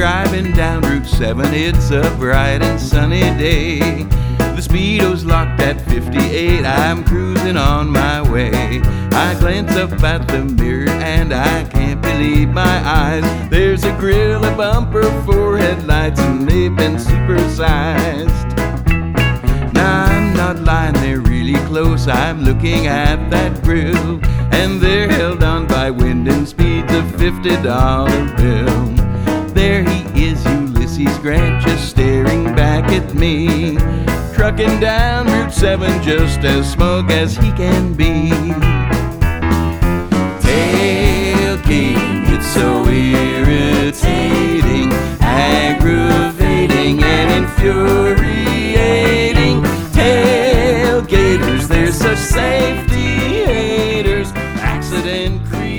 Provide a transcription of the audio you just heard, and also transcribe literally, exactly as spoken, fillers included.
driving down Route seven, it's a bright and sunny day. The speedo's locked at fifty-eight, I'm cruising on my way. I glance up at the mirror and I can't believe my eyes. There's a grill, a bumper, four headlights, and they've been supersized. Now I'm not lying, they're really close, I'm looking at that grill, and they're held on by wind and speed's a fifty dollar bill. There he is, Ulysses Grant, just staring back at me, trucking down Route seven just as smug as he can be. Tailgating, it's so irritating, aggravating and infuriating. Tailgaters, they're such safety haters, accident creators.